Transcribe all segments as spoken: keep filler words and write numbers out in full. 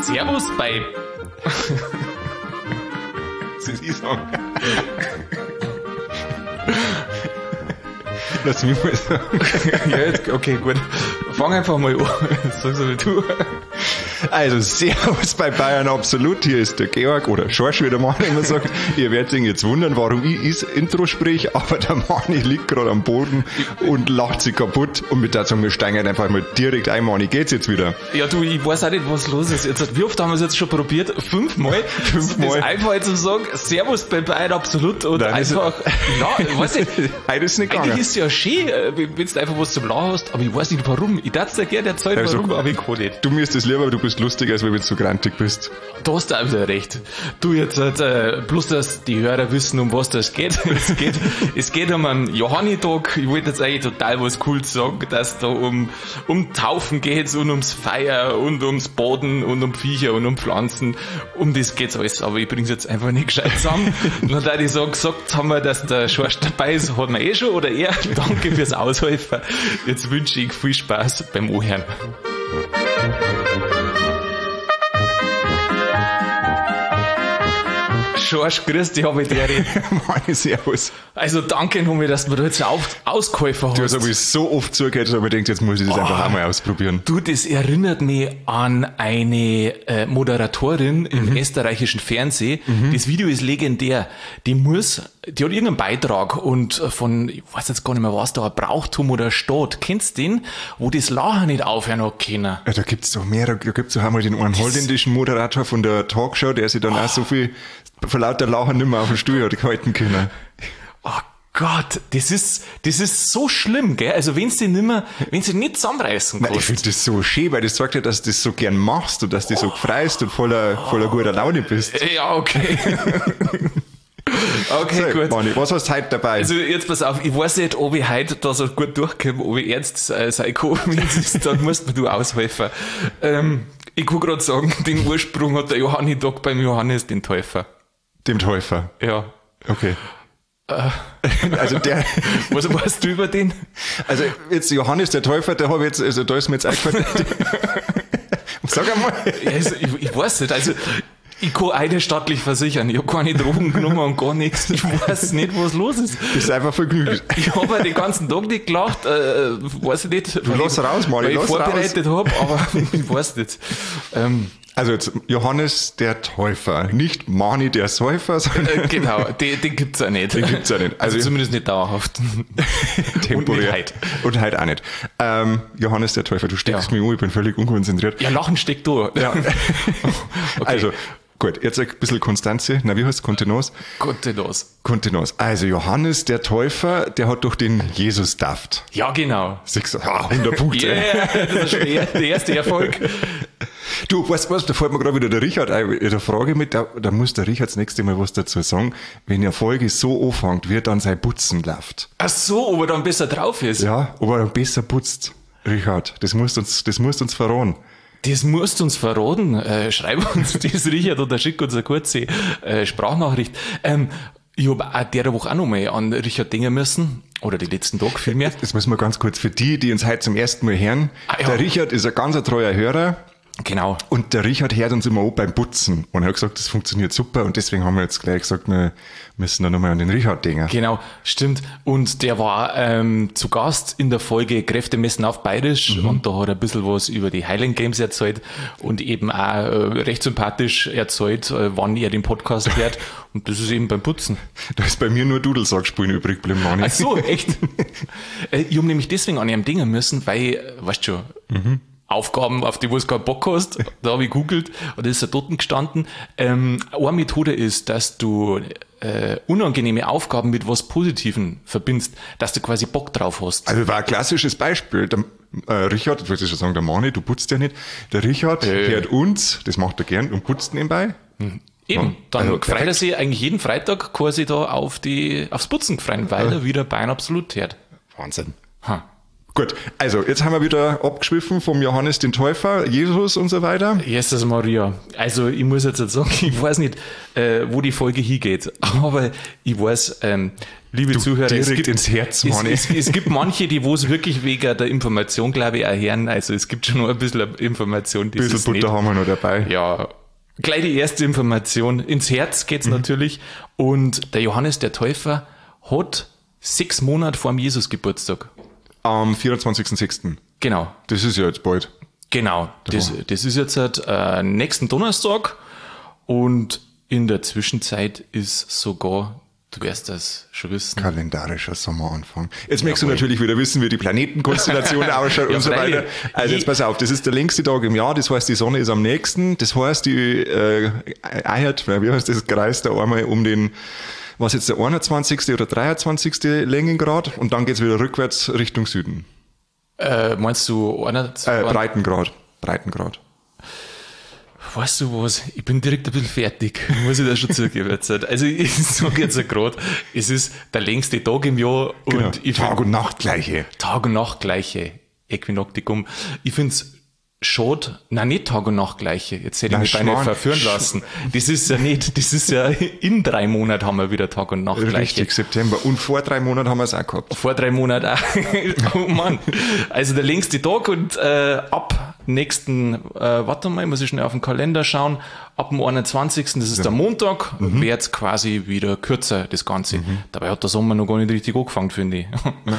Servus bei... Sie Sie sagen. Lass mich mal sagen. Ja, jetzt, okay, gut. Fang einfach mal an. Sag so wie du. Also, Servus bei Bayern Absolut. Hier ist der Georg, oder Schorsch, wie der Mann immer sagt. Ihr werdet euch jetzt wundern, warum ich das Intro sprich, aber der Manni liegt gerade am Boden und lacht sich kaputt. Und mit der sagen, wir steigen einfach mal direkt ein, Manni. Geht's jetzt wieder? Ja, du, ich weiß auch nicht, was los ist. Jetzt, wie oft haben wir es jetzt schon probiert? Fünfmal? Fünfmal. Das einfach jetzt zu sagen, Servus bei Bayern Absolut und Nein, einfach, ja, weiß nicht. Heute ist nicht Eigentlich gegangen. ist es ja schön, wenn du einfach was zum Lachen hast, aber ich weiß nicht warum. Ich darf dir gerne erzählen, Also, warum, aber ich kann nicht. Du mir ist das lieber, aber du bist lustiger, als wenn du so grantig bist. Da hast du auch wieder recht. Du jetzt, äh, bloß, dass die Hörer wissen, um was das geht. Es geht, es geht um einen Johannitag. Ich wollte jetzt eigentlich total was Cooles sagen, dass da um, um Taufen geht's und ums Feier und ums Baden und um Viecher und um Pflanzen. Um das geht's alles. Aber ich bring's jetzt einfach nicht gescheit zusammen. Und da ich sagen, gesagt haben wir, dass der Schorsch dabei ist, hat man eh schon, oder er. Danke fürs Aushelfen. Jetzt wünsche ich viel Spaß beim Anhören. Schorsch, grüß dich, habe ich dir reden. Manni, servus. Also danke nochmal, dass du mir da jetzt auf, ausgeholfen hast. Du hast aber so oft zugehört, aber ich denke, jetzt muss ich das Oh. einfach auch mal ausprobieren. Du, das erinnert mich an eine äh, Moderatorin im österreichischen Fernsehen. Das Video ist legendär. Die muss, die hat irgendeinen Beitrag und von, ich weiß jetzt gar nicht mehr was da, ein Brauchtum oder Staat. Kennst du den? Wo das Lachen nicht aufhören hat können. Ja, da gibt's doch mehr, da gibt's doch einmal den einen holländischen Moderator von der Talkshow, der sich dann auch so viel vor lauter Lachen nicht mehr auf den Stuhl hat gehalten können. Oh Gott, das ist, das ist so schlimm, gell? Also wenn's dich nicht mehr, wenn's dich nicht zusammenreißen Nein, ich kannst. finde das so schön, weil das sagt ja, dass du das so gern machst und dass du so freust und voller, voller guter Laune bist. Ja, okay. Okay, So, gut. Manni, was hast du heute dabei? Also jetzt pass auf, ich weiß nicht, ob ich heute da so gut durchkomme, ob ich ernst äh, sein kann, wenn es ist, dann musst mir du aushelfen. Ähm, ich kann gerade sagen, den Ursprung hat der Johannitag beim Johannes den Täufer. Dem Täufer. Ja. Okay. Also der, Was weißt du über den? also jetzt Johannes der Täufer, der habe ich jetzt, also da ist mir jetzt eingefallen. Sag einmal. Ja, also, ich, ich weiß nicht, also ich kann eine staatlich versichern, ich habe keine Drogen genommen und gar nichts. Ich weiß nicht, was los ist. Bist einfach vergnügt. Ich habe ja den ganzen Tag nicht gelacht, äh, weiß ich nicht, weil lass ich, raus, Manni, weil ich lass vorbereitet habe, aber ich weiß nicht. Ähm, Also jetzt Johannes der Täufer, nicht Manni der Säufer, sondern äh, genau, den, den gibt's auch nicht. Den gibt's auch nicht. Also, Also- zumindest nicht dauerhaft. temporär. Und nicht heute. Und halt auch nicht. Ähm, Johannes der Täufer, du steckst Ja. mich um, ich bin völlig unkonzentriert. Ja, Lachen steckt da. Ja. Okay. Also, gut, jetzt ein bisschen Konstanze. Na, wie heißt es? Kontenance? Gott, los. Kontenance. Also, Johannes der Täufer, der hat durch den Jesus daft. Ja, genau. Sechs, ah, hundert Punkte. Yeah, das ist schon der, der erste Erfolg. Du, weißt du was, da fällt mir gerade wieder der Richard ein, da frage ich mich, da, da muss der Richard das nächste Mal was dazu sagen, wenn eine Folge so anfängt, wie er dann sein Putzen läuft. Ach so, ob er dann besser drauf ist. Ja, ob er dann besser putzt. Richard, das musst uns, das musst uns verraten. Das musst du uns verraten. Äh, schreib uns das, Richard, oder schick uns eine kurze äh, Sprachnachricht. Ähm, ich habe auch der Woche auch noch mal an Richard denken müssen. Oder die letzten Tage vielmehr. Das müssen wir ganz kurz für die, die uns heute zum ersten Mal hören. Ah, ja. Der Richard ist ein ganz ein treuer Hörer. Genau. Und der Richard hört uns immer an beim Putzen. Und er hat gesagt, das funktioniert super. Und deswegen haben wir jetzt gleich gesagt, wir müssen da nochmal an den Richard denken. Genau, stimmt. Und der war ähm, zu Gast in der Folge Kräftemessen auf Bayerisch Mhm. und da hat er ein bisschen was über die Highland Games erzählt und eben auch äh, recht sympathisch erzählt, äh, wann er den Podcast hört. Und das ist eben beim Putzen. Da ist bei mir nur Dudelsack spielen übrig geblieben, Manni. Ach so, echt? äh, ich habe nämlich deswegen an ihm denken müssen, weil, äh, weißt du schon, Mhm. Aufgaben, auf die du keinen Bock hast, da habe ich googelt und da ist er dort gestanden. Ähm, eine Methode ist, dass du äh, unangenehme Aufgaben mit was Positivem verbindest, dass du quasi Bock drauf hast. Also war ein klassisches Beispiel. Der äh, Richard, ich wollte schon sagen, der Manni, du putzt ja nicht. Der Richard Äh. hört uns, das macht er gern, und putzt nebenbei. Eben, dann also freut er perfekt. sich eigentlich jeden Freitag quasi da auf die, aufs Putzen gefreut, weil er wieder Bayern absolut hört. Wahnsinn. Ha. Gut, also jetzt haben wir wieder abgeschwiffen vom Johannes den Täufer, Jesus und so weiter. Jesus Maria. Also ich muss jetzt sagen, ich weiß nicht, äh, wo die Folge hingeht, aber ich weiß, ähm, liebe Du Zuhörer, direkt es gibt, ins Herz, es, Manni. es, es gibt manche, die wo es wirklich wegen der Information, glaube ich, auch hören. Also es gibt schon noch ein bisschen Information. Ein bisschen Butter nicht, haben wir noch dabei. ja, gleich die erste Information. Ins Herz geht's mhm. natürlich. Und der Johannes der Täufer hat sechs Monate vor dem Jesus-Geburtstag. Am vierundzwanzigsten sechsten Genau. Das ist ja jetzt bald. Genau. Das, das ist jetzt halt, äh, nächsten Donnerstag. Und in der Zwischenzeit ist sogar, du wirst das schon wissen. Kalendarischer Sommeranfang. Jetzt möchtest du natürlich wieder wissen, wie die Planetenkonstellation ausschaut Ja, und so freilich. weiter. Also jetzt pass auf, das ist der längste Tag im Jahr, das heißt, die Sonne ist am nächsten. Das heißt, die äh, eiert, wie heißt das, kreist da einmal um den, was jetzt der einundzwanzigste oder dreiundzwanzigste Längengrad und dann geht's wieder rückwärts Richtung Süden. Äh, meinst du einer? Äh, Breitengrad. Breitengrad. Weißt du was? Ich bin direkt ein bisschen fertig, muss ich da schon zugeben. Jetzt. Also ich sage jetzt gerade, es ist der längste Tag im Jahr und Genau. ich Tag find, und Nacht gleiche. Tag und Nacht gleiche Äquinoktikum. Ich find's schade, nein, nicht Tag und Nacht gleiche. Jetzt hätte Nein, ich mich beinahe Schmarrn. verführen lassen. Das ist ja nicht, das ist ja in drei Monaten haben wir wieder Tag und Nacht gleiche. Richtig, September. Und vor drei Monaten haben wir es auch gehabt. Vor drei Monaten auch. Oh Mann. Also der längste Tag und äh, ab nächsten, äh, warte mal, muss ich schnell auf den Kalender schauen, ab dem einundzwanzigsten, das ist ja. der Montag, mhm. wird's quasi wieder kürzer, das Ganze. Mhm. Dabei hat der Sommer noch gar nicht richtig angefangen, finde ich. Ja.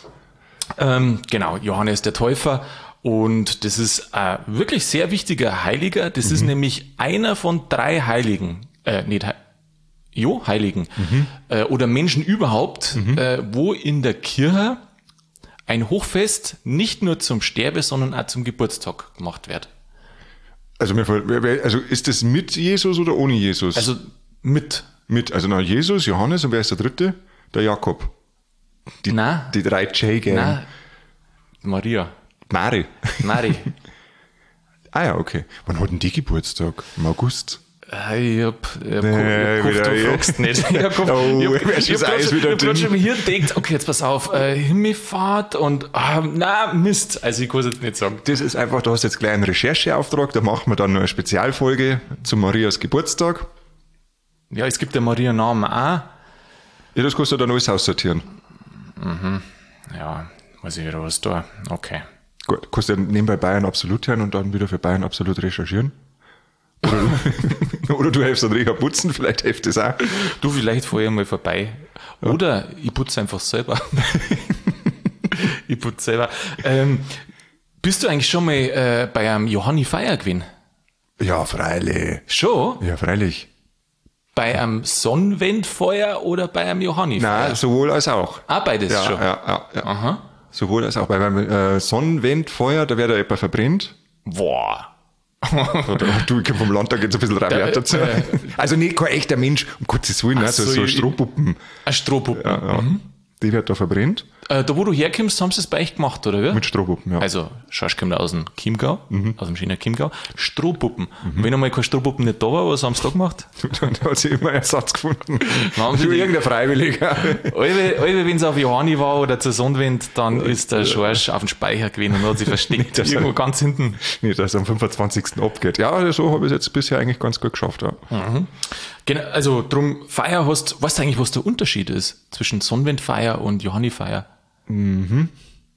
ähm, genau, Johannes der Täufer. Und das ist ein wirklich sehr wichtiger Heiliger. Das mhm. ist nämlich einer von drei Heiligen, äh, nicht He- jo, Heiligen, mhm. äh, oder Menschen überhaupt, mhm. äh, wo in der Kirche ein Hochfest nicht nur zum Sterbe, sondern auch zum Geburtstag gemacht wird. Also, mir fällt- also ist das mit Jesus oder ohne Jesus? Also mit. mit, also na, Jesus, Johannes und wer ist der dritte? Der Jakob. Die, Na, die drei J-Gang. na, Maria, Mari. Mari. Ah ja, okay. Wann hat denn die Geburtstag? Im August? Äh, Ich hab, ich hab, Nee, ich hab wieder, du ja. fragst nicht. Ich hab, Oh, ich hab, wer ist ich hab das grad Eis schon- wieder ich hab grad dünn? schon hier gedacht, okay, jetzt pass auf, äh, Himmelfahrt und, ah, na, Mist. Also ich kann es jetzt nicht sagen. Das ist einfach, du hast jetzt gleich einen Rechercheauftrag, da machen wir dann noch eine Spezialfolge zu Marias Geburtstag. Ja, es gibt ja Maria-Namen auch. Ja, das kannst du dann alles aussortieren. Ja, muss ich wieder was tun. Okay. Gut, kannst du ja nebenbei Bayern Absolut hören und dann wieder für Bayern Absolut recherchieren. Oder, oder du hilfst Andrea putzen, vielleicht hilft das auch. Du, vielleicht fahr ich mal vorbei. Oder ich putze einfach selber. Ich putze selber. Ähm, bist du eigentlich schon mal äh, bei einem Johanni Feier gewesen? Ja, freilich. Schon? Ja, freilich. Bei einem Sonnenwendfeuer oder bei einem Johanni Feier? Nein, sowohl als auch. Ah, beides Ja, schon. ja, ja, ja. Aha. Sowohl als auch. Bei beim äh, Sonnenwendfeuer, da wird ja jemand verbrennt. Boah. Oder, du, ich komm vom Land, da geht's ein bisschen rabiat dazu. äh, Also nicht kein echter Mensch, um Gottes Willen, ne, so, so, so ich- Strohpuppen. Ein Strohpuppen. Ja, ja. Die wird da verbrennt. Äh, da wo du herkommst, haben sie es bei euch gemacht, oder wie? Mit Strohpuppen, ja. Also, Schorsch kommt aus dem Chiemgau, aus dem Schiener Chiemgau. Strohpuppen. Und wenn einmal kein Strohpuppen nicht da war, was haben sie da gemacht? Dann hat sie immer Ersatz gefunden. Haben sie Für die- irgendein Freiwilliger. Alle, alle wenn es auf Johanni war oder zur Sonnenwind, dann ist der Schorsch auf dem Speicher gewesen und hat sich versteckt. Das- Irgendwo ganz hinten. Nee, dass es am fünfundzwanzigsten abgeht. Ja, so habe ich es jetzt bisher eigentlich ganz gut geschafft. Ja. Genau, also drum, Feier hast, weißt du eigentlich, was der Unterschied ist zwischen Sonnenwindfeier und Johannifeier? Mhm.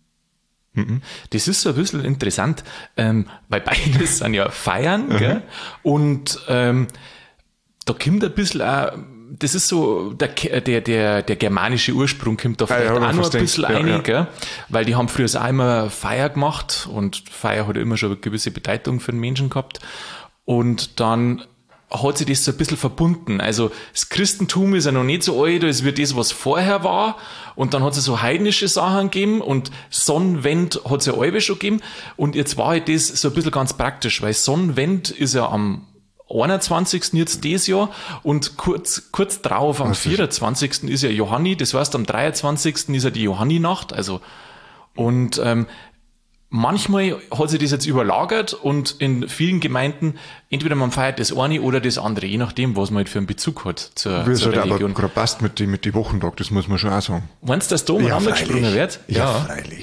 Das ist so ein bisschen interessant, ähm, weil beides sind ja Feiern, gell? Und ähm, da kommt ein bisschen auch, das ist so, der, der, der, der germanische Ursprung kommt da vielleicht ja, auch noch ein verstehe. bisschen Ja, rein, ja. gell? Weil die haben früher auch immer Feier gemacht und Feier hat ja immer schon eine gewisse Bedeutung für den Menschen gehabt. Und dann hat sich das so ein bisschen verbunden. Also das Christentum ist ja noch nicht so alt, als wie das, was vorher war. Und dann hat es so heidnische Sachen gegeben und Sonnenwend hat es ja alle schon gegeben. Und jetzt war halt das so ein bisschen ganz praktisch, weil Sonnenwend ist ja am einundzwanzigsten jetzt dieses Jahr und kurz, kurz drauf am vierundzwanzigsten ist ja Johanni, das heißt am dreiundzwanzigsten ist ja die Johanninacht, also und ähm, manchmal hat sich das jetzt überlagert und in vielen Gemeinden entweder man feiert das eine oder das andere, je nachdem, was man halt für einen Bezug hat zur, Wie es zur halt aber Religion. gerade passt mit dem mit die Wochentag, das muss man schon auch sagen. Meinst du, dass da umeinander gesprungen wird? Ja, freilich.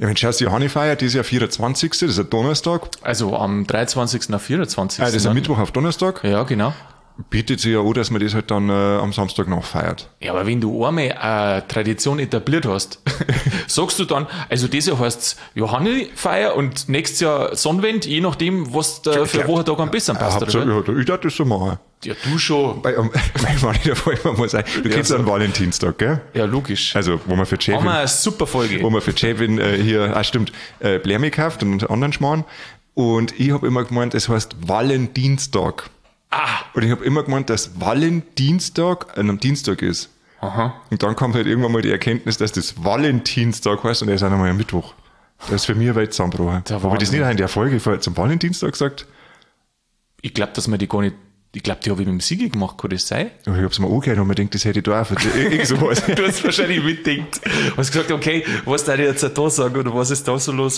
Ja, wenn du schaust, die Johannifeier, die ist ja vierundzwanzigsten Das ist ein Donnerstag. Also am dreiundzwanzigsten auf vierundzwanzigsten Ah, das ist ein Mittwoch auf Donnerstag. Ja, genau. Bietet sich ja an, dass man das halt dann äh, am Samstag noch feiert. Ja, aber wenn du einmal eine Tradition etabliert hast, sagst du dann, also dieses Jahr heißt Johannifeier und nächstes Jahr Sonnenwend, je nachdem, was da für Wochentag am besten passt, ja, oder? Ja, ich darf das so machen. Ja, du schon. Bei, um, mein Mann, da fällt mir mal sein. Du kennst so. einen Valentinstag, gell? Ja, logisch. Also, wo man für Haben Chevin, wir eine super Folge. wo man für Chevin äh, hier, ah stimmt, äh, Blärme gekauft und anderen Schmarrn. Und ich habe immer gemeint, es heißt Valentinstag. Ah. Und ich habe immer gemeint, dass Valentinstag an einem Dienstag ist. Aha. Und dann kommt halt irgendwann mal die Erkenntnis, dass das Valentinstag heißt und er ist auch nochmal am Mittwoch. Das ist für mich eine Welt zusammengebrochen. Habe ich das nicht auch in der Folge vorher zum Valentinstag gesagt? Ich glaube, dass man die gar nicht, ich glaube, die habe ich mit dem Sigi gemacht, kann das sein? Ich habe es mir angehört und mir gedacht, das hätte ich da auch verdient. Irgend sowas. Du hast wahrscheinlich mitdenkt. Du hast gesagt, okay, was darf ich jetzt da sagen oder was ist da so los?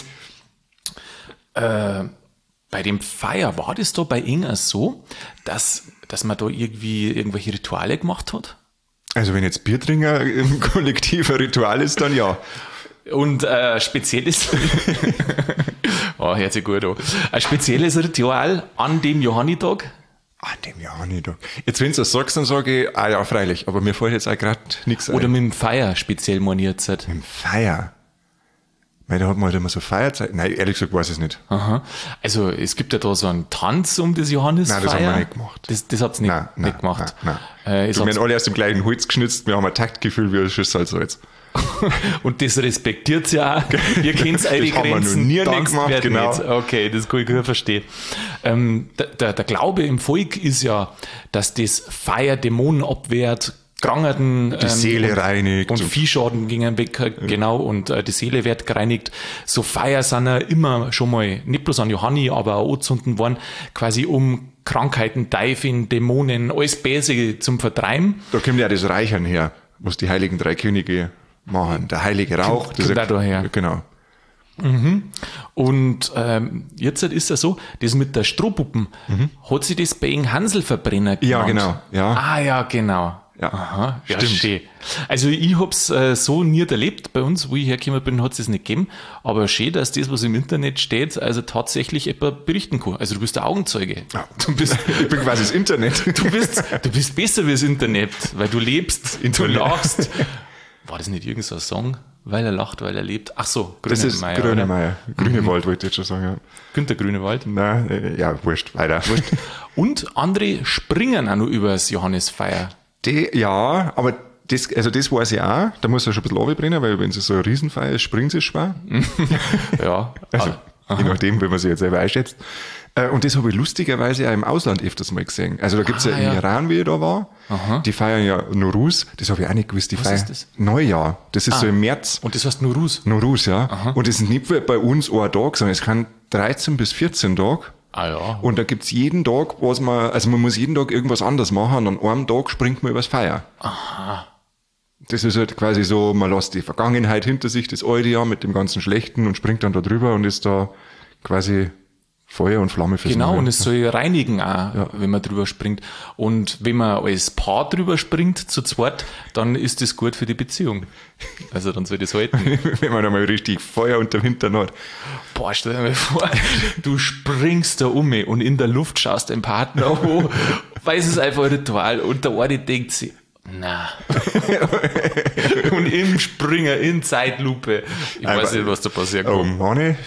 Äh, bei dem Feier war das da bei Inga so, dass, dass man da irgendwie irgendwelche Rituale gemacht hat? Also wenn jetzt Biertrinker im Kollektiv ein Ritual ist, dann ja. Und äh, spezielles, oh, hört sich gut an. Ein spezielles Ritual an dem Johannitag? An dem Johannitag. Jetzt, wenn du das sagst, dann sage ich, ah ja, freilich, aber mir fällt jetzt auch gerade nichts ein. Oder mit dem Feier speziell moniert hat. Mit dem Feier? Weil da hat man halt immer so Feierzeit. Nein, ehrlich gesagt weiß ich es nicht. Aha. Also es gibt ja da so einen Tanz um das Johannisfeier. Nein, das haben wir nicht gemacht. Das, das habt ihr nicht, Nein, nicht nein, gemacht. Nein, nein. Äh, du, wir haben alle aus dem gleichen Holz geschnitzt, wir haben ein Taktgefühl wie ein Schüsselsalz. Und das respektiert ja auch. Ihr kennt eure Das haben wir Grenzen. noch nie nicht tanzt gemacht, wird genau. nicht. Okay, das kann ich gut verstehen. Ähm, der, der, der Glaube im Volk ist ja, dass das Feier Dämonen abwehrt, Krankheiten Die Seele und, reinigt. und Viehschaden gingen weg, ja. Genau, und äh, die Seele wird gereinigt. So Feier sind ja immer schon mal, nicht bloß an Johanni, aber auch angezündet worden, quasi um Krankheiten, Teufel, Dämonen, alles Böse zum Vertreiben. Da kommt ja das Reichern her, was die heiligen drei Könige machen. Der heilige Rauch. Kommt, kommt auch daher. Genau. Mhm. Und ähm, jetzt ist es so, das mit der Strohpuppen, mhm. hat sich das bei Ing Hanselverbrenner genannt? Ja, genau. Ja. Ah, ja, genau. Ja, aha, ja, stimmt. Schön. Also ich hab's äh, so nie erlebt. Bei uns, wo ich hergekommen bin, hat's das nicht gegeben. Aber schön, dass das, was im Internet steht, also tatsächlich jemand berichten kann. Also du bist der Augenzeuge. Ja, du bist, ich bin quasi das Internet. Du bist, du bist besser wie das Internet, weil du lebst, Internet. du lachst. War das nicht irgendein so ein Song? Weil er lacht, weil er lebt. Ach so, Das ist Grünemeier. Grünemeier. Grünewald Mhm. wollte ich jetzt schon sagen. Ja. Günther Grünewald. Nein, äh, ja, wurscht, weiter. Wurscht. Und andere springen auch noch übers Johannisfeier. Die, ja, aber das, also das weiß ich auch. Da muss er schon ein bisschen runterbrennen, weil wenn es so eine Riesenfeier ist, springen sie schwer. Ja. Also, ah, je nachdem, wie man sich jetzt selber einschätzt. Äh, Und das habe ich lustigerweise auch im Ausland öfters mal gesehen. Also da gibt's Ah, ja im ja. Iran, wie ich da war, Aha. die feiern ja Nowruz. Das habe ich auch nicht gewusst. Die Was feiern ist das? Neujahr. Das ist Ah. so im März. Oh. Und das heißt Nurus. Nowruz, ja. Und das ist nicht wie bei uns ein Tag, sondern es kann dreizehn bis vierzehn Tage. Ah ja. Und da gibt's jeden Tag, was man, also man muss jeden Tag irgendwas anderes machen und an einem Tag springt man übers Feier. Aha. Das ist halt quasi so, man lässt die Vergangenheit hinter sich, das alte Jahr mit dem ganzen Schlechten und springt dann da drüber und ist da quasi Feuer und Flamme fürs Genau, Neue. und es soll reinigen auch, Ja. wenn man drüber springt. Und wenn man als Paar drüber springt, zu zweit, dann ist das gut für die Beziehung. Also dann soll das halten. Wenn man da mal richtig Feuer unter dem Hintern hat. Boah, stell dir mal vor, du springst da um und in der Luft schaust deinen Partner an, weil es ist einfach ein Ritual und der eine denkt sich, na. Und im Springer, in Zeitlupe, ich Aber- weiß nicht, was da passiert. Oh Mann,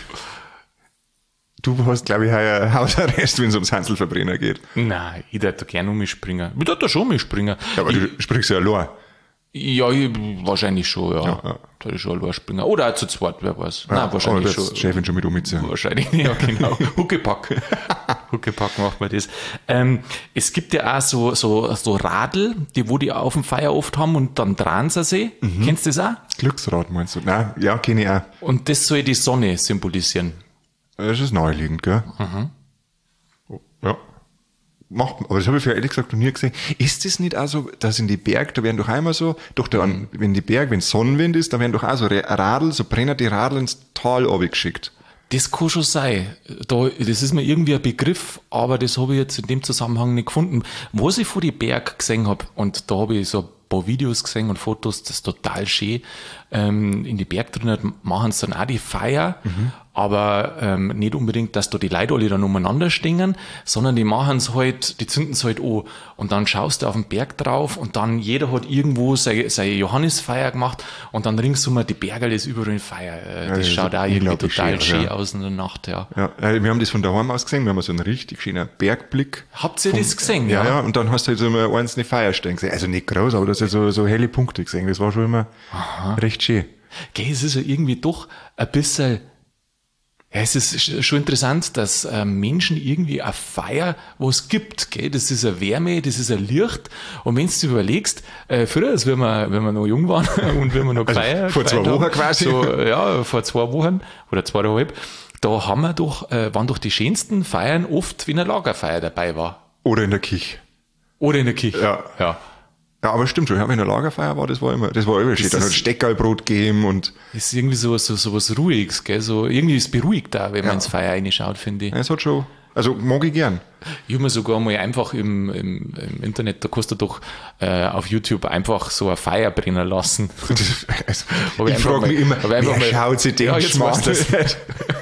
du hast, glaube ich, heuer Hausarrest, wenn es ums Hanselverbrenner geht. Nein, ich darf da gerne um mich springen. Ich darf da schon mich springen. Ja, aber ich, du springst ja allein. Ja, ich, wahrscheinlich schon, ja. Ja, ja. Da ist schon allein springen. Oder auch zu zweit, wer weiß. Ja, Nein, wahrscheinlich aber das schon. Chefin schon mit umziehen. Wahrscheinlich, ja, genau. Huckepack. Huckepack macht man das. Ähm, es gibt ja auch so, so, so Radl, die wo die auf dem Feier oft haben und dann dran sie sich. Mhm. Kennst du das auch? Glücksrad meinst du? Nein, ja, kenne ich auch. Und das soll die Sonne symbolisieren. Das ist naheliegend, gell? Mhm. Ja. Macht, aber das habe ich für ehrlich gesagt noch nie gesehen. Ist das nicht auch so, dass in die Berg, da werden doch einmal so, doch da, an- wenn die Berg, wenn Sonnenwind ist, da werden doch auch so Re- Radl, so brennende Radl ins Tal geschickt. Das kann schon sein. Da, das ist mir irgendwie ein Begriff, aber das habe ich jetzt in dem Zusammenhang nicht gefunden. Was ich vor die Berg gesehen habe, und da habe ich so paar Videos gesehen und Fotos, das ist total schön. Ähm, in die Bergdrücken machen sie dann auch die Feier, mhm. aber ähm, nicht unbedingt, dass da die Leute alle dann umeinander stehen, sondern die machen es halt, die zünden es halt an. Und dann schaust du auf den Berg drauf und dann jeder hat irgendwo seine, seine Johannisfeier gemacht und dann ringsum die Bergerl ist überall in Feier. Äh, das ja, schaut auch irgendwie total schön ja. aus in der Nacht, ja. ja. Wir haben das von daheim aus gesehen, wir haben so einen richtig schönen Bergblick. Habt ihr vom, das gesehen? Ja, ja, und dann hast du halt so eine einzelne Feierstellen gesehen. Also nicht groß, aber das sind so, so helle Punkte gesehen. Das war schon immer Aha. recht schön. Gell, es ist ja irgendwie doch ein bisschen, ja, es ist schon interessant, dass äh, Menschen irgendwie eine Feier, wo es gibt, gell, das ist eine Wärme, das ist ein Licht, und wenn du überlegst, äh, früher, als wenn wir, wenn wir noch jung waren und wenn wir noch gefeiert also vor zwei Wochen haben, quasi. So, ja, vor zwei Wochen oder zweieinhalb, da haben wir doch, äh, waren doch die schönsten Feiern oft, wenn eine Lagerfeier dabei war. Oder in der Kirche. Oder in der Kirche, ja. ja. Ja, aber stimmt schon, ja, wenn eine Lagerfeier war, das war immer, das war immer schön. Dann hat Steckerlbrot gegeben und. Das ist irgendwie so, so, so was Ruhiges, gell, so, irgendwie ist es beruhigt da, wenn ja. man ins Feier reinschaut, finde ich. Ja, es hat schon, also, mag ich gern. Ich habe mir sogar mal einfach im, im, im Internet, da kannst du doch, äh, auf YouTube einfach so eine Feier brennen lassen. Das, also, ich ich frage mich immer, wer mal, schaut sich den ja, Schmarrn das nicht?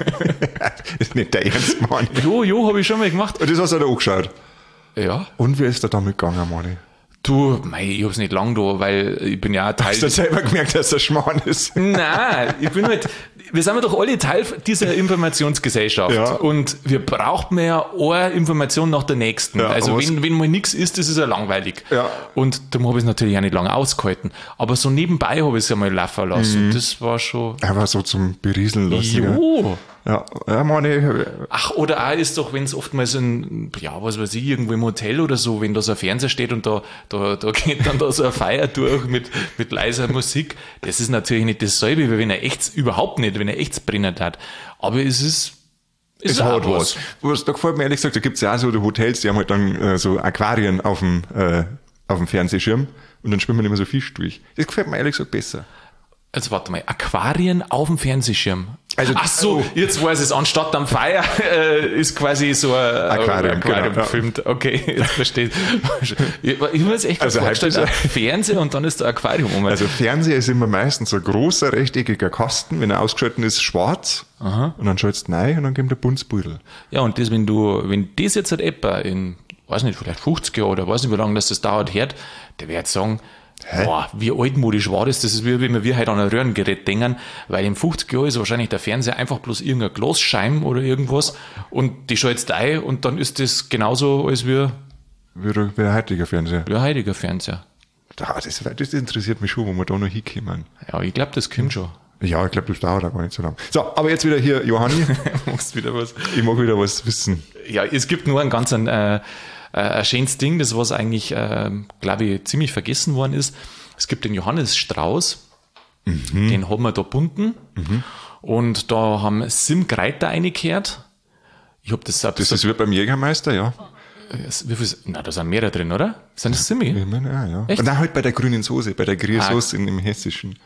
Ist nicht der Ernst, Mann. Jo, jo, habe ich schon mal gemacht. Und das hast du da angeschaut? Ja. Und wie ist der damit gegangen, Manni? Du, mei, ich hab's nicht lang da, weil ich bin ja Teil... Hast du selber gemerkt, dass der Schmarrn ist? Nein, ich bin halt... Wir sind ja doch alle Teil dieser Informationsgesellschaft. Ja. Und wir brauchen ja eine Information nach der nächsten. Ja, also wenn, wenn mal nichts ist, das ist ja langweilig. Ja. Und darum habe ich es natürlich auch nicht lange ausgehalten. Aber so nebenbei habe ich es ja mal laufen lassen. Mhm. Das war schon... Aber so zum Berieseln lassen. Jo. Ja, ja, meine. Ach, oder auch ist doch, wenn es oftmals in, ja, was weiß ich, irgendwo im Hotel oder so, wenn da so ein Fernseher steht und da, da, da geht dann da so eine Feier durch mit, mit leiser Musik. Das ist natürlich nicht dasselbe, wie wenn er echt, überhaupt nicht, wenn er echt brennen hat. Aber es ist, es, es hat was. was. Da gefällt mir ehrlich gesagt, da gibt's ja auch so die Hotels, die haben halt dann äh, so Aquarien auf dem, äh, auf dem Fernsehschirm und dann schwimmen immer so Fisch durch. Das gefällt mir ehrlich gesagt besser. Also warte mal, Aquarien auf dem Fernsehschirm. Also, ach so, jetzt weiß ich es, anstatt am Feier äh, ist quasi so ein Aquarium, Aquarium genau, gefilmt. Ja. Okay, jetzt verstehe ich. Ich habe mir jetzt echt also vorgestellt, ein Fernseher und dann ist der Aquarium um. Also Fernseher ist immer meistens so ein großer, rechteckiger Kasten, wenn er ausgeschaltet ist, schwarz. Aha. Und dann schaltest du rein und dann kommt der Buntsbudel. Ja, und das, wenn du, wenn das jetzt halt etwa in, weiß nicht, vielleicht fünfzig Jahren oder weiß nicht, wie lange das, das dauert, hört, der wird sagen, Hä? Boah, wie altmodisch war das? Das ist wie wenn wir heute an ein Röhrengerät denken, weil im fünfzig Jahren ist wahrscheinlich der Fernseher einfach bloß irgendein Glasscheiben oder irgendwas und die schaltest ein und dann ist das genauso als wie, wie, der, wie der heutige Fernseher. Wie der heutige Fernseher. Das, das interessiert mich schon, wo wir da noch hinkommen. Ja, ich glaube, das kommt schon. Ja, ich glaube, das dauert auch gar nicht so lang. So, aber jetzt wieder hier, Johanni. Magst wieder was? Ich mag wieder was wissen. Ja, es gibt nur einen ganz, äh, ein schönes Ding, das was eigentlich, äh, glaube ich, ziemlich vergessen worden ist. Es gibt den Johannisstrauß, mhm. den haben wir da bunten mhm. und da haben Sim Greiter reingekehrt. Ich hab das Das ist wie beim Jägermeister, ja. Wie viel? Na, da sind mehrere drin, oder? Sind das Simi? Ich meine, ja, ja. Echt? Nein, halt bei der grünen Soße, bei der grünen Soße ah. im Hessischen.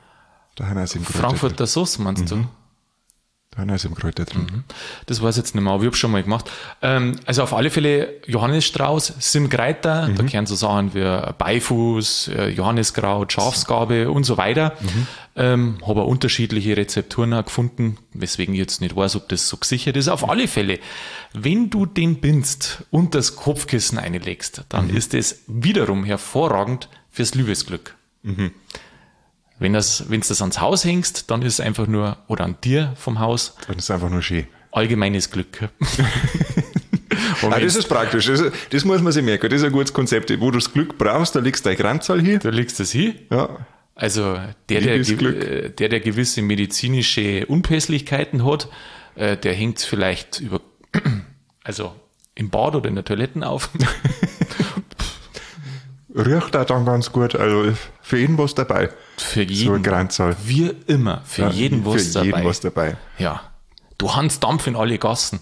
Da haben wir Sim Greiter Frankfurter drin. Sauce, meinst mhm. du? Da ist im Kräuter drin. Mhm. Das weiß ich jetzt nicht mehr, aber ich habe schon mal gemacht. Ähm, also auf alle Fälle Johannisstrauß, Simgreiter, mhm. da kennen so Sachen wie Beifuß, Johanniskraut, Schafsgabe und so weiter. Mhm. Ähm, habe unterschiedliche Rezepturen auch gefunden, weswegen ich jetzt nicht weiß, ob das so gesichert ist. Auf alle Fälle, wenn du den bindst und das Kopfkissen einlegst, dann mhm. ist es wiederum hervorragend fürs Liebesglück. Mhm. Wenn das, wenn du das ans Haus hängst, dann ist es einfach nur, oder an dir vom Haus. Dann ist es einfach nur schön. Allgemeines Glück. Ah, das ist praktisch. Das, das muss man sich merken. Das ist ein gutes Konzept. Wo du das Glück brauchst, da legst du dein Kranzal hin. Da legst du es hin. Ja. Also, der, der, der, der gewisse medizinische Unpässlichkeiten hat, der hängt vielleicht über, also im Bad oder in der Toilette auf. Riecht auch dann ganz gut. Also für jeden was dabei. Für jeden. So ein Kranzal. Wie immer. Für ja, jeden was für dabei. Für jeden was dabei. Ja. Du Hans Dampf in alle Gassen.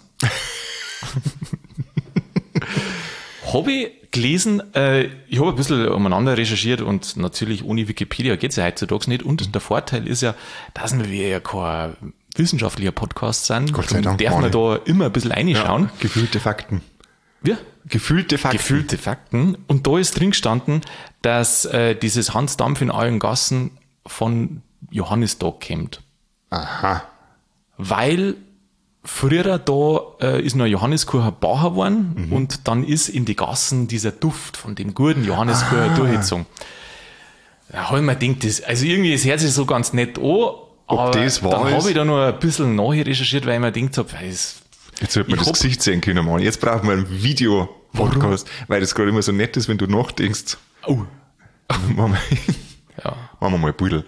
Habe ich gelesen, äh, ich habe ein bisschen umeinander recherchiert und natürlich ohne Wikipedia geht es ja heutzutage nicht. Und der Vorteil ist ja, dass wir ja kein wissenschaftlicher Podcast sind. Gott sei Dank. Darf man da immer ein bisschen reinschauen. Ja, gefühlte Fakten. Wie? Gefühlte Fakten. Gefühlte Fakten. Und da ist drin gestanden, dass äh, dieses Hans Dampf in allen Gassen von Johannistag kommt. Aha. Weil früher da äh, ist noch Johanniskuchen bacher worden mhm. und dann ist in die Gassen dieser Duft von dem guten Johanniskuchen ah. durchgezogen. Da habe ich mir gedacht, das, also irgendwie, es hört sich so ganz nett an, aber das war dann habe ich da noch ein bisschen nachrecherchiert, weil ich mir gedacht habe, jetzt sollte man das hab, Gesicht sehen können, Mann. Jetzt brauchen wir einen Video-Podcast, weil das gerade immer so nett ist, wenn du nachdenkst. Oh. Machen wir, ja. machen wir mal ein Bildel.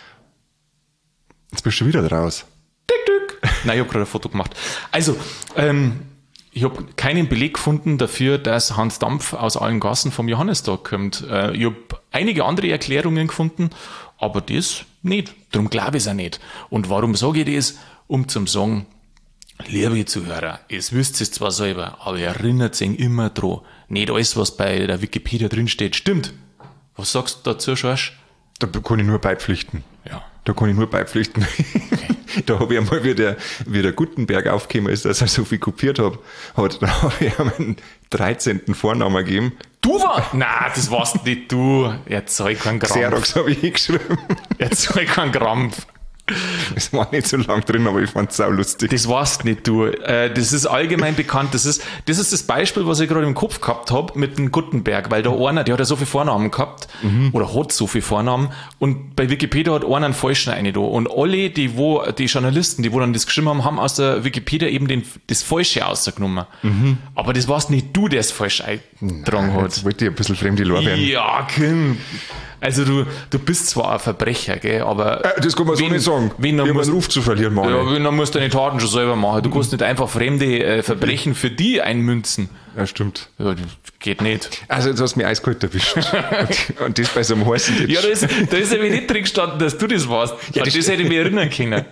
Jetzt bist du wieder raus. Tick, tick. Nein, ich habe gerade ein Foto gemacht. Also, ähm, ich habe keinen Beleg gefunden dafür, dass Hans Dampf aus allen Gassen vom Johannistag kommt. Äh, ich habe einige andere Erklärungen gefunden, aber das nicht. Darum glaube ich es auch nicht. Und warum sage ich das? Um zum sagen, liebe Zuhörer, ihr wisst es zwar selber, aber ihr erinnert euch immer dran. Nicht alles, was bei der Wikipedia drinsteht, stimmt. Was sagst du dazu, Schorsch? Da kann ich nur beipflichten. Ja. Da kann ich nur beipflichten. Okay. Da habe ich einmal, wie der, wie der Gutenberg aufgekommen ist, dass er so viel kopiert hat, hat da habe ich ihm einen dreizehnten Vornamen gegeben. Du warst? Nein, das warst nicht du. Erzähl keinen Krampf. Xerox habe ich hingeschrieben. Erzähl keinen Krampf. Das war nicht so lang drin, aber ich fand es sau lustig. Das warst nicht du. Das ist allgemein bekannt. Das ist, das ist das Beispiel, was ich gerade im Kopf gehabt habe mit dem Gutenberg, weil der einer, der hat ja so viele Vornamen gehabt, mhm. oder hat so viele Vornamen, und bei Wikipedia hat einer einen falschen eine da. Und alle, die wo, die Journalisten, die wo dann das geschrieben haben, haben aus der Wikipedia eben den, das Falsche rausgenommen. Mhm. Aber das warst nicht du, der es falsch eingetragen hat. Jetzt wollte ich ein bisschen fremde Lorbeeren. Ja, Kim. Also du, du bist zwar ein Verbrecher, gell, aber... Äh, das kann man so nicht sagen. Wenn ich musst, einen Ruf zu verlieren, Mann. Ja, wenn, dann musst du deine Taten schon selber machen. Du mhm. kannst nicht einfach fremde äh, Verbrechen für die einmünzen. Ja, stimmt. Ja, das geht nicht. Also jetzt hast du mich eiskalt erwischt. und, und das bei so einem heißen... Ja, da ist, da ist ja nicht drin gestanden, dass du das warst. Ja, das, das hätte ich mich erinnern können.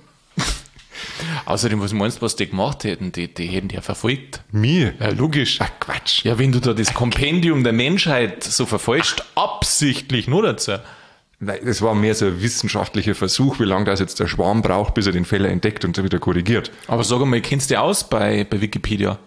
Außerdem, was meinst du, was die gemacht hätten? Die, die hätten ja verfolgt. Mir? Ja, logisch. Ach, Quatsch. Ja, wenn du da das Kompendium der Menschheit so verfolgst, absichtlich, nur dazu. Nein, das war mehr so ein wissenschaftlicher Versuch, wie lange das jetzt der Schwarm braucht, bis er den Fehler entdeckt und dann wieder korrigiert. Aber sag einmal, kennst du dich aus bei, bei Wikipedia?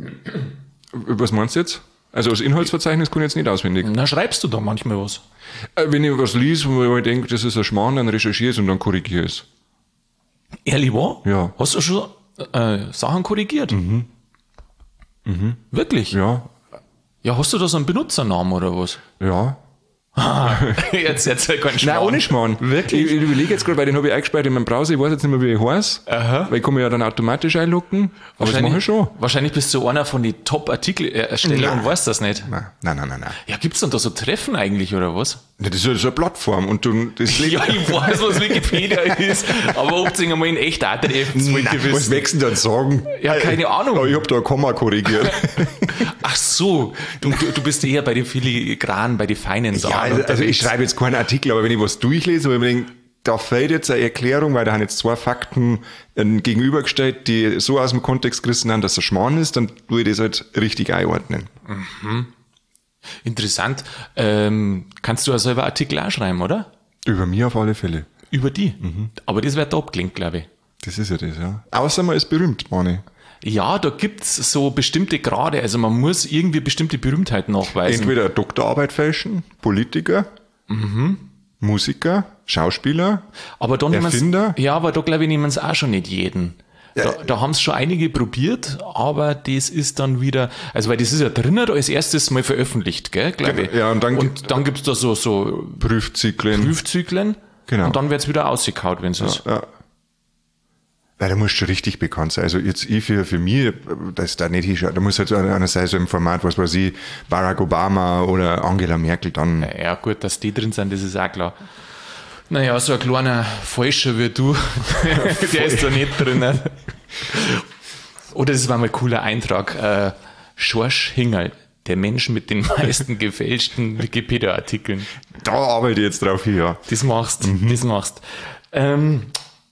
Was meinst du jetzt? Also das Inhaltsverzeichnis kann ich jetzt nicht auswendig. Na, schreibst du da manchmal was? Wenn ich was lese, wo ich denke, das ist ein Schmarrn, dann recherchiere ich es und dann korrigiere ich es. Ehrlich wahr? Ja. Hast du schon äh, Sachen korrigiert? Mhm. Mhm. Wirklich? Ja. Ja, hast du da so einen Benutzernamen oder was? Ja. Ah, jetzt erzähl keinen Schmarrn. Nein, ohne Schmarrn. Wirklich? Ich, ich überlege jetzt gerade, weil den habe ich eingespeichert in meinem Browser, ich weiß jetzt nicht mehr, wie ich heiße. Aha. Weil ich kann mich ja dann automatisch einloggen. Aber das mache ich schon. Wahrscheinlich bist du einer von den Top-Artikel-Erstellern und weißt das nicht. Nein, nein, nein, nein. nein. Ja, gibt's dann da so Treffen eigentlich, oder was? Ja, das ist ja so eine Plattform und du, das ja, ich weiß, was Wikipedia ist, aber ob es einmal in echt auch treffen, das wollte ich wissen. Was wächst denn dann sagen? Ja, keine Ahnung. Aber ich hab da ein Komma korrigiert. Ach so, du, du, du bist eher bei den filigranen, bei den feinen Sachen. Ja, also, also ich schreibe jetzt keinen Artikel, aber wenn ich was durchlese, wo ich mir denke, da fehlt jetzt eine Erklärung, weil da haben jetzt zwei Fakten gegenübergestellt, die so aus dem Kontext gerissen haben, dass er Schmarrn ist, dann tue ich das halt richtig einordnen. Mhm. Interessant. Ähm, kannst du ja selber Artikel auch schreiben, oder? Über mich auf alle Fälle. Über die? Mhm. Aber das wird top klingt, glaube ich. Das ist ja das, ja. Außer man ist berühmt, Mani. Ja, da gibt's so bestimmte Grade, also man muss irgendwie bestimmte Berühmtheit nachweisen. Entweder Doktorarbeit fälschen, Politiker, mhm. Musiker, Schauspieler, aber da Erfinder. Ja, aber da glaube ich, nehmen es auch schon nicht jeden. Ja. Da, da haben es schon einige probiert, aber das ist dann wieder, also weil das ist ja drinnen als erstes mal veröffentlicht, gell, glaube ich. Ja, und dann, und dann gibt's da so, so Prüfzyklen. Prüfzyklen. Genau. Und dann wird's wieder ausgekaut, wenn es ja, ist. Ja. Weil da musst du richtig bekannt sein. Also jetzt ich für, für mich, das da nicht hinschaut. Da muss halt einer sein, so im Format, was weiß ich, Barack Obama oder Angela Merkel dann. Ja gut, dass die drin sind, das ist auch klar. Naja, so ein kleiner Falscher wie du, der ist da nicht drin. Oder das war mal ein cooler Eintrag. Äh, Schorsch Hingerl, der Mensch mit den meisten gefälschten Wikipedia-Artikeln. Da arbeite ich jetzt drauf hin, ja. Das machst, mhm. das machst. Ähm,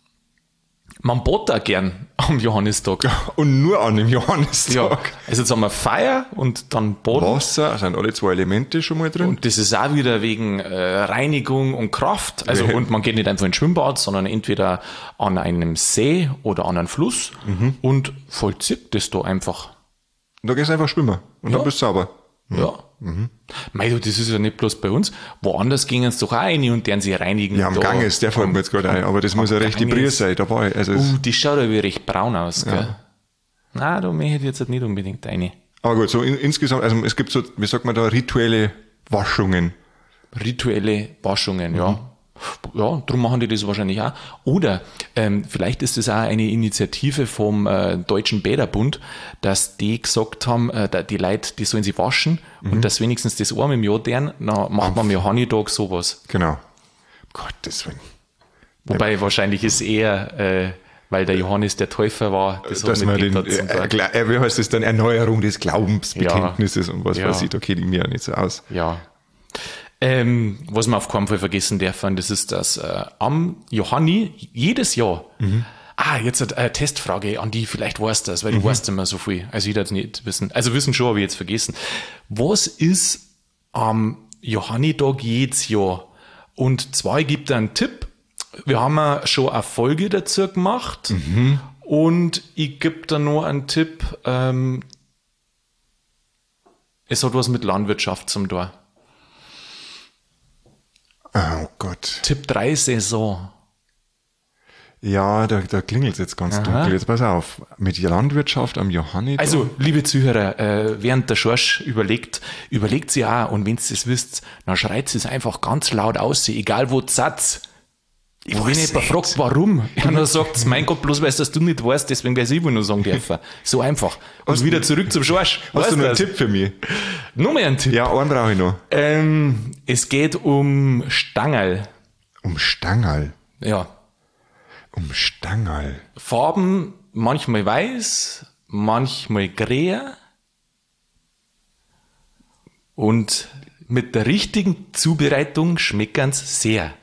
man bot da gern am Johannistag. Und nur an dem Johannistag. Ja, also jetzt haben wir Feier und dann Boden. Wasser, sind alle zwei Elemente schon mal drin. Und das ist auch wieder wegen äh, Reinigung und Kraft. Also ja. Und man geht nicht einfach ins Schwimmbad, sondern entweder an einem See oder an einem Fluss mhm. und vollzieht das da einfach. Und da gehst du einfach schwimmen. Und Ja. dann bist du sauber. Ja. Mhm. Mei, du, das ist ja nicht bloß bei uns. Woanders gingen es doch auch rein und deren sie reinigen. Ja, am Da- Ganges, der fällt mir jetzt gerade ein. Aber das muss ja recht die Brühe Ganges. sein dabei. Also es, Uh, die schaut aber recht braun aus, gell? Nein, da möchte ich jetzt nicht unbedingt eine. aber gut, so in, insgesamt, also es gibt so, wie sagt man da, rituelle Waschungen. Rituelle Waschungen, ja. Ja, drum machen die das wahrscheinlich auch. Oder ähm, vielleicht ist das auch eine Initiative vom äh, Deutschen Bäderbund, dass die gesagt haben, äh, da- die Leute, die sollen sich waschen und dass wenigstens das einmal im Jahr deren, dann macht man am Johannitag sowas. Genau. Gottes Willen. Wobei wahrscheinlich ist eher, äh, weil der Johannes der Täufer war, das Dass man den, Ding dazu äh, tun. äh, wie heißt das dann, Erneuerung des Glaubensbekenntnisses und was Ja. weiß ich, da kenne ich mich ja nicht so aus. Ja. Ähm, was man auf keinen Fall vergessen dürfen, das ist, dass äh, am Johanni jedes Jahr, ah, jetzt eine äh, Testfrage an die, vielleicht weißt du das, weil du weißt immer so viel. Also ich das nicht wissen. Also wissen schon, habe ich jetzt vergessen. Was ist am Johannitag jedes Jahr? Und zwar, ich gebe da einen Tipp. Wir haben ja schon eine Folge dazu gemacht. Und ich gebe da noch einen Tipp. Ähm, es hat was mit Landwirtschaft zum Tor. Oh Gott. Tipp drei Saison. Ja, da, da klingelt es jetzt ganz Aha. dunkel. Jetzt pass auf. Mit der Landwirtschaft am Johannitag. Also, liebe Zuhörer, äh, während der Schorsch überlegt, überlegt sie auch, und wenn ihr es wisst, dann schreit sie es einfach ganz laut aus, egal wo Satz. Und wenn weiß jemand fragt, warum, ja, dann sagt es, mein Gott, bloß weil das du nicht weißt, deswegen wäre es ich wohl noch sagen dürfen. So einfach. Und Hast wieder du- zurück zum Schorsch. Hast Weißt du noch einen das? Tipp für mich? Noch mehr ein Tipp. Ja, einen brauche ich noch. Ähm, es geht um Stangerl. Um Stangerl. Ja. Um Stangerl. Farben, manchmal weiß, manchmal grä. Und mit der richtigen Zubereitung schmecken's sehr.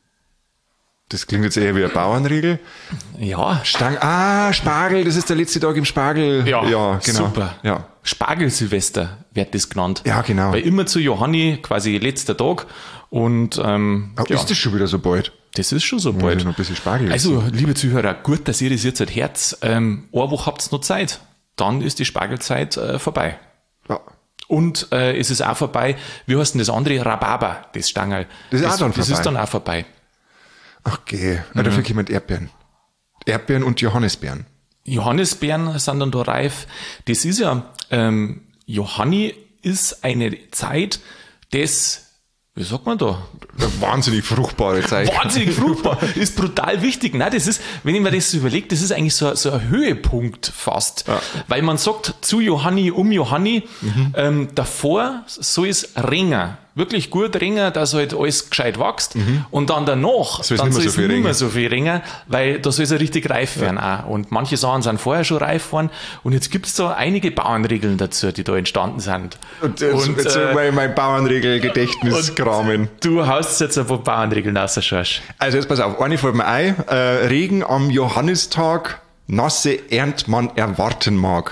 Das klingt jetzt eher wie ein Bauernriegel. Ja, Stang, ah, Spargel, das ist der letzte Tag im Spargel. ja, ja genau. super. Ja. Spargelsilvester wird das genannt. Ja, genau. Weil immer zu Johanni quasi letzter Tag. Und ähm, Aber ja, ist das schon wieder so bald? das ist schon so Muss bald. ich noch ein bisschen Spargel Also, liebe Zuhörer, gut, dass ihr das jetzt halt Herz. Ähm, eine Woche habt ihr noch Zeit. Dann ist die Spargelzeit äh, vorbei. Ja. Und äh, es ist auch vorbei, wie heißt denn das andere? Rhabarber, das Stangerl. Das ist auch dann Das vorbei. ist dann auch vorbei. Ach, geh. Mhm. Dafür kommen Erdbeeren. Erdbeeren und Johannisbeeren. Johannisbeeren sind dann da reif. Das ist ja, ähm, Johanni ist eine Zeit des, wie sagt man da? Eine wahnsinnig fruchtbare Zeit. Wahnsinnig fruchtbar, ist brutal wichtig. Nein, das ist, wenn ich mir das so überlege, das ist eigentlich so, so ein Höhepunkt fast. Ja. Weil man sagt zu Johanni, um Johanni, ähm, davor soll es ringen. Wirklich gut ringen, dass halt alles gescheit wächst. Und dann danach, Soll es dann nicht mehr soll so es viel nicht mehr ringen. so viel ringen, weil da soll es ja richtig reif werden auch. Und manche Sachen sind vorher schon reif worden. Und jetzt gibt es da einige Bauernregeln dazu, die da entstanden sind. Und jetzt, Und, jetzt äh, soll ich mein Bauernregel-Gedächtnis kramen. Du haust jetzt ein paar Bauernregeln raus, Schorsch. Also jetzt pass auf, eine fällt mir ein. Äh, Regen am Johannistag, nasse Ernt man erwarten mag.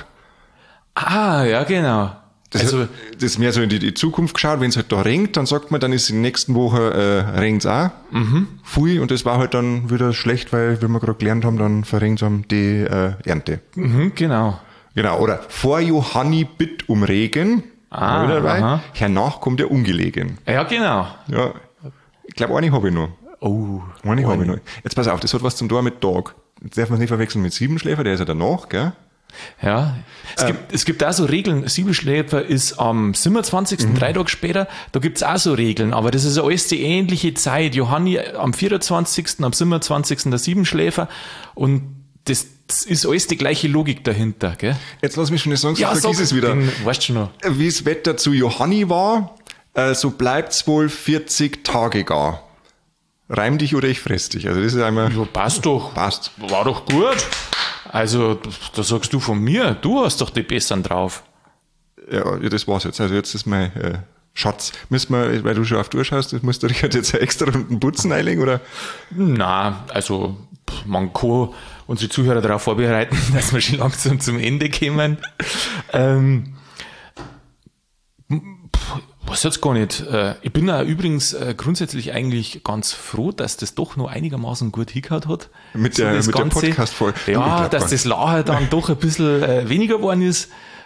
Ah, ja, genau. Das, Also, das ist mehr so in die, die Zukunft geschaut. Wenn es halt da regnet, dann sagt man, dann ist in der nächsten Woche äh, regnet es auch. Mhm. Pfui, und das war halt dann wieder schlecht, weil, wie wir gerade gelernt haben, dann verregnet es die äh, Ernte. mhm, genau. Genau, oder vor Johanni bitt um Regen. Ah, Wieder dabei. aha. Hernach kommt er ungelegen. Ja, genau. Ja, ich glaube, eine habe ich noch. Oh. Eine habe ich noch. Jetzt pass auf, das hat was zum Tor mit Tag. Jetzt darf man es nicht verwechseln mit Siebenschläfer, der ist ja danach, gell? Ja. Es, Ähm. gibt, es gibt auch so Regeln. Siebenschläfer ist am siebenundzwanzigsten Mhm. drei Tage später. Da gibt's auch so Regeln. Aber das ist alles die ähnliche Zeit. Johanni am vierundzwanzigsten am siebenundzwanzigsten der Siebenschläfer. Und das, das ist alles die gleiche Logik dahinter, gell? Jetzt lass mich schon nicht sagen, so vergiss es wieder. Den weißt schon noch. Wie das Wetter zu Johanni war, äh, so bleibt's wohl vierzig Tage gar. Reim dich oder ich fress dich. Also das ist einmal, Ja, passt doch. passt. War doch gut. Also, da sagst du von mir, du hast doch die Besseren drauf. Ja, ja, das war's jetzt. Also jetzt ist mein äh, Schatz. Müssen wir, weil du schon auf die Uhr schaust, das musst du dich jetzt extra Runden putzen einlegen, oder? Na, also pff, man kann unsere Zuhörer darauf vorbereiten, dass wir schon langsam zum Ende kommen. Ähm, pff, was jetzt gar nicht. Äh, Ich bin ja übrigens äh, grundsätzlich eigentlich ganz froh, dass das doch noch einigermaßen gut hingehört hat. Mit der- das mit der Ganze. Podcast-Folge. Du, ich Ja, glaub dass gar das Lachen dann doch ein bisschen äh, weniger geworden ist.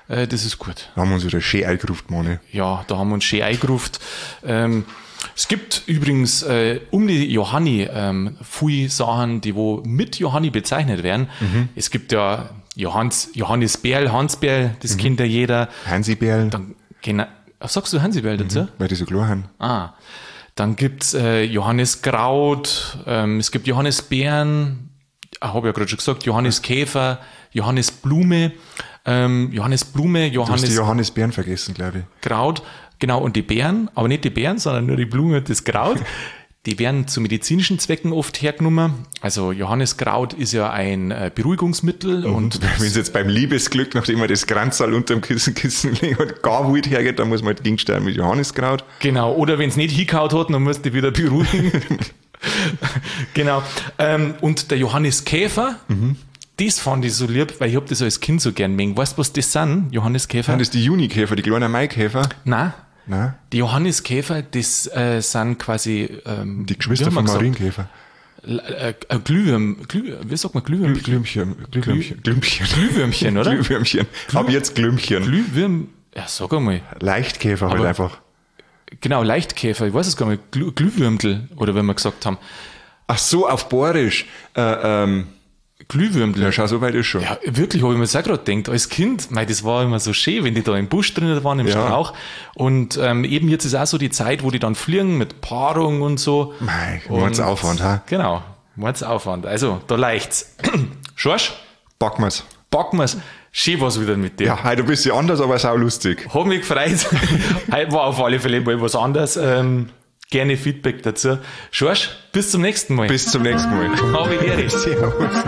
Äh, das ist gut. Da haben wir uns wieder schön eingerufen, Mani. Ja, da haben wir uns schön eingerufen. Ähm, es gibt übrigens äh, um die Johanni ähm, viele Sachen, die wo mit Johanni bezeichnet werden. Mhm. Es gibt ja Johannes, Johannes Berl, Hans Berl, das mhm. kennt ja jeder. Hansi Berl. Dann, genau, sagst du Hansi Berl dazu? Mhm, weil die so klar haben. Ah, dann gibt's äh, Johannes Kraut, ähm, es gibt Johannes Beeren, habe ja gerade schon gesagt, Johannes Käfer, Johannes Blume, ähm, Johannes Blume, Johannes... Du hast die Johannes Beeren vergessen, glaube ich. Kraut, genau, und die Beeren, aber nicht die Beeren, sondern nur die Blume und das Kraut. Die werden zu medizinischen Zwecken oft hergenommen. Also Johanniskraut ist ja ein äh, Beruhigungsmittel. Mhm. Und wenn es jetzt beim Liebesglück, nachdem man das Kranzal unterm Kissen, Kissen legt und gar wild hergeht, dann muss man halt gegensteuern mit Johanniskraut. Genau, oder wenn es nicht hingehaut hat, dann musst du wieder beruhigen. Genau. Ähm, und der Johanniskäfer, mhm. das fand ich so lieb, weil ich hab das als Kind so gern mögen. Weißt du, was das sind, Johanniskäfer? Sind das die Junikäfer, die kleinen Maikäfer? Nein. Nein. Die Johanniskäfer, das äh, sind quasi... Ähm, die Geschwister von Marienkäfer. Äh, äh, Glühwürm, Glüh, wie sagt man Glühwürmchen? Glühwürmchen. Glühwürmchen. Glühwürmchen. Glühwürmchen, oder? Glühwürmchen. Ab jetzt Glühwürmchen. Glühwürm, ja, sag einmal. Leichtkäfer halt einfach. Genau, Leichtkäfer, ich weiß es gar nicht, Glüh, Glühwürmtel, oder wenn wir gesagt haben. Ach so, auf Borisch. Äh, ähm, Glühwürmtel. Ja, schau, so weit ist schon. Ja, wirklich, habe ich mir das auch gerade gedacht. Als Kind, mei, das war immer so schön, wenn die da im Busch drinnen waren, im ja. Strauch. Und ähm, eben jetzt ist auch so die Zeit, wo die dann fliegen mit Paarung und so. Mei, Mordsaufwand, ha? Genau, Mordsaufwand. Also, da leicht's. Schorsch? Packen wir's. Packen wir's. Schön war's wieder mit dir. Ja, heute ein bisschen anders, aber sau lustig. Hat mich gefreut. Heute war auf alle Fälle mal was anderes. Ähm, gerne Feedback dazu. Schorsch, bis zum nächsten Mal. Bis zum nächsten Mal. Habe ich Ehre. Servus.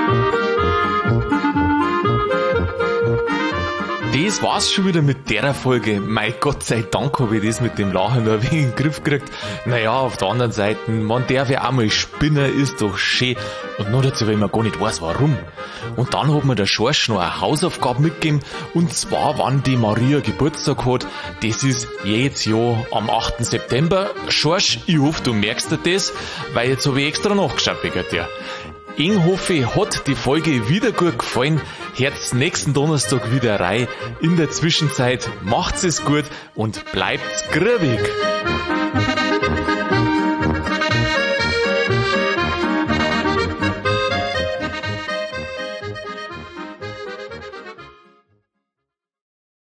Das war's schon wieder mit der Folge. Mein Gott sei Dank habe ich das mit dem Lachen nur ein wenig in den Griff gekriegt. Naja, auf der anderen Seite, man darf ja auch mal Spinner, ist doch schön. Und noch dazu, wenn man gar nicht weiß, warum. Und dann hat mir der Schorsch noch eine Hausaufgabe mitgegeben. Und zwar, wann die Maria Geburtstag hat. Das ist jedes Jahr am achten September. Schorsch, ich hoffe, du merkst dir das, weil jetzt habe ich extra nachgeschaut wegen dir. Ich hoffe, hat die Folge wieder gut gefallen. Hört's nächsten Donnerstag wieder rein. In der Zwischenzeit macht's es gut und bleibt's grübig.